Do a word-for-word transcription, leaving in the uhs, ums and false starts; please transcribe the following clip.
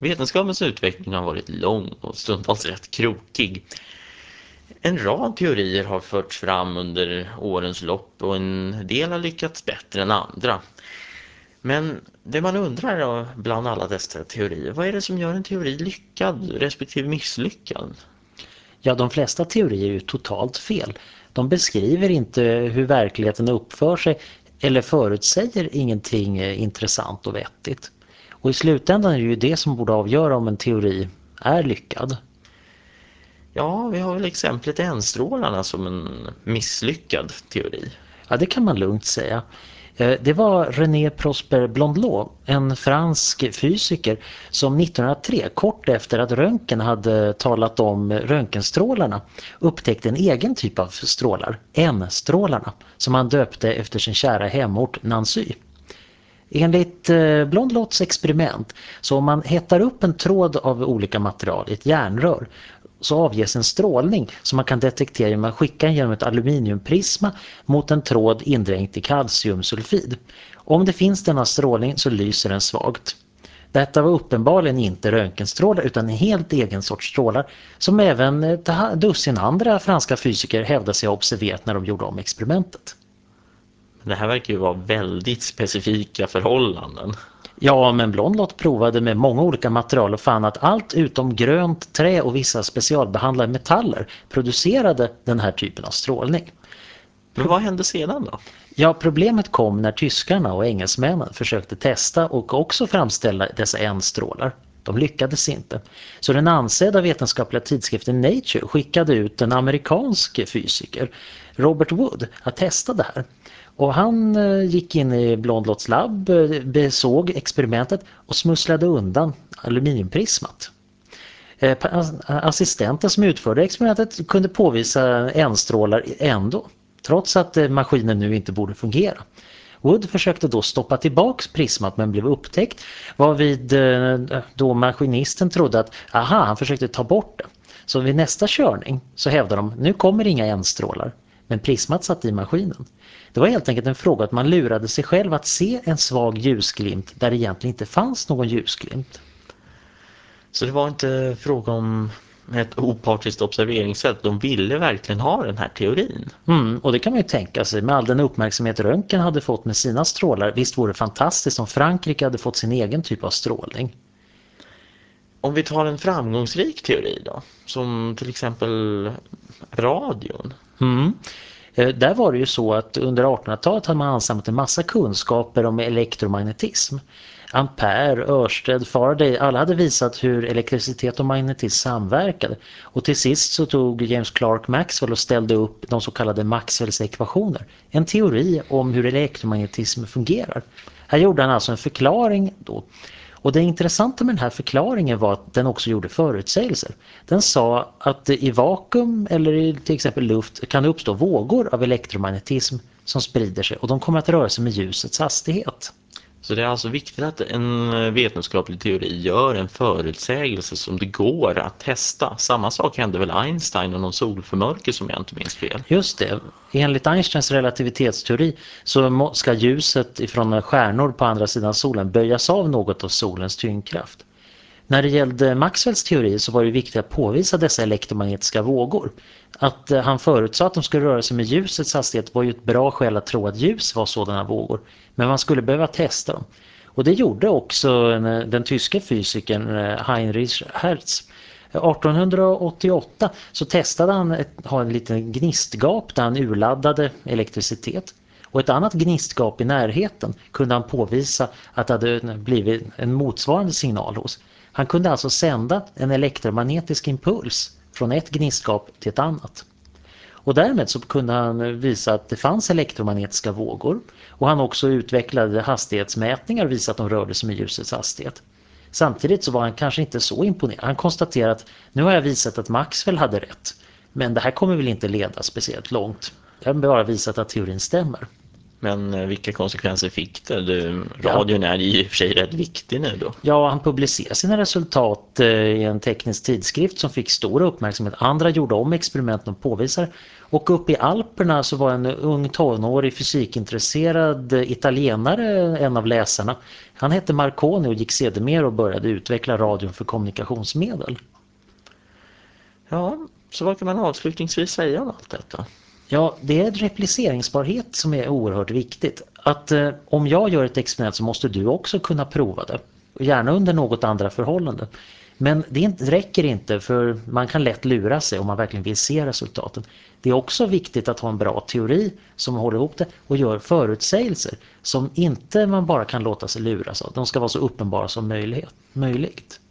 Vetenskapens utveckling har varit lång och stundtals rätt krokig. En rad teorier har förts fram under årens lopp och en del har lyckats bättre än andra. Men det man undrar då, bland alla dessa teorier, vad är det som gör en teori lyckad respektive misslyckad? Ja, de flesta teorier är ju totalt fel. De beskriver inte hur verkligheten uppför sig eller förutsäger ingenting eh, intressant och vettigt. Och i slutändan är det ju det som borde avgöra om en teori är lyckad. Ja, vi har väl exemplet enstrålarna som en misslyckad teori. Ja, det kan man lugnt säga. Eh, Det var René Prosper Blondelot, en fransk fysiker som nittonhundratre, kort efter att röntgen hade talat om röntgenstrålarna, upptäckte en egen typ av strålar, N-strålarna, som han döpte efter sin kära hemort Nancy. Enligt eh, Blondelots experiment, så om man hettar upp en tråd av olika material i ett järnrör, så avges en strålning som man kan detektera genom att skicka genom ett aluminiumprisma mot en tråd indränkt i kalciumsulfid. Om det finns denna strålning så lyser den svagt. Detta var uppenbarligen inte röntgenstrålar utan en helt egen sorts strålar som även ett dussin andra franska fysiker hävdade sig ha observerat när de gjorde om experimentet. Det här verkar ju vara väldigt specifika förhållanden. Ja, men Blondlot provade med många olika material och fann att allt utom grönt trä och vissa specialbehandlade metaller producerade den här typen av strålning. Men vad hände sedan då? Ja, problemet kom när tyskarna och engelsmännen försökte testa och också framställa dessa N-strålar. De lyckades inte. Så den ansedda vetenskapliga tidskriften Nature skickade ut en amerikansk fysiker, Robert Wood, att testa det här. Och han gick in i Blondlots labb, besåg experimentet och smusslade undan aluminiumprismat. Assistenten som utförde experimentet kunde påvisa N-strålar ändå, trots att maskinen nu inte borde fungera. Wood försökte då stoppa tillbaks prismat men blev upptäckt, varvid då maskinisten trodde att aha, han försökte ta bort det. Så vid nästa körning så hävdade de, nu kommer inga N-strålar, men prismat satt i maskinen. Det var helt enkelt en fråga att man lurade sig själv att se en svag ljusglimt där det egentligen inte fanns någon ljusglimt. Så det var inte fråga om ett opartiskt observeringssätt. De ville verkligen ha den här teorin. Mm, och det kan man ju tänka sig. Med all den uppmärksamhet röntgen hade fått med sina strålar, visst vore det fantastiskt om Frankrike hade fått sin egen typ av strålning. Om vi tar en framgångsrik teori då, som till exempel radion. Mm. Eh, Där var det ju så att under artonhundratalet hade man ansamlat en massa kunskaper om elektromagnetism. Ampere, Ørsted, Faraday, alla hade visat hur elektricitet och magnetism samverkade. Och till sist så tog James Clerk Maxwell och ställde upp de så kallade Maxwells ekvationer. En teori om hur elektromagnetism fungerar. Här gjorde han alltså en förklaring då. Och det intressanta med den här förklaringen var att den också gjorde förutsägelser. Den sa att i vakuum eller i till exempel luft kan det uppstå vågor av elektromagnetism som sprider sig och de kommer att röra sig med ljusets hastighet. Så det är alltså viktigt att en vetenskaplig teori gör en förutsägelse som det går att testa. Samma sak hände väl Einstein och någon solförmörker som jag inte minns fel. Just det. Enligt Einsteins relativitetsteori så ska ljuset ifrån stjärnor på andra sidan solen böjas av något av solens tyngdkraft. När det gällde Maxwells teori så var det viktigt att påvisa dessa elektromagnetiska vågor. Att han förutsade att de skulle röra sig med ljusets hastighet var ju ett bra skäl att tro att ljus var sådana vågor. Men man skulle behöva testa dem. Och det gjorde också den tyska fysikern Heinrich Hertz. artonhundraåttioåtta så testade han att ha en liten gnistgap där han urladdade elektricitet. Och ett annat gnistgap i närheten kunde han påvisa att det hade blivit en motsvarande signal hos. Han kunde alltså sända en elektromagnetisk impuls från ett gnistgap till ett annat. Och därmed så kunde han visa att det fanns elektromagnetiska vågor och han också utvecklade hastighetsmätningar och visade att de rörde sig med ljusets hastighet. Samtidigt så var han kanske inte så imponerad. Han konstaterade att nu har jag visat att Maxwell hade rätt. Men det här kommer väl inte leda speciellt långt. Jag har bara visat att teorin stämmer. Men eh, vilka konsekvenser fick det? Du, Ja, radion är ju i och för sig rätt viktig nu då. Ja, han publicerade sina resultat eh, i en teknisk tidskrift som fick stor uppmärksamhet. Andra gjorde om experimenten och påvisar. Och uppe i Alperna så var en ung tonårig fysikintresserad eh, italienare en av läsarna. Han hette Marconi och gick sedermera och började utveckla radion för kommunikationsmedel. Ja, så vad kan man avslutningsvis säga om allt detta? Ja, det är repliceringsbarhet som är oerhört viktigt. Att eh, om jag gör ett experiment så måste du också kunna prova det. Gärna under något andra förhållanden. Men det inte, räcker inte, för man kan lätt lura sig om man verkligen vill se resultaten. Det är också viktigt att ha en bra teori som håller ihop det och gör förutsägelser som inte man bara kan låta sig luras av. De ska vara så uppenbara som möjlighet, möjligt.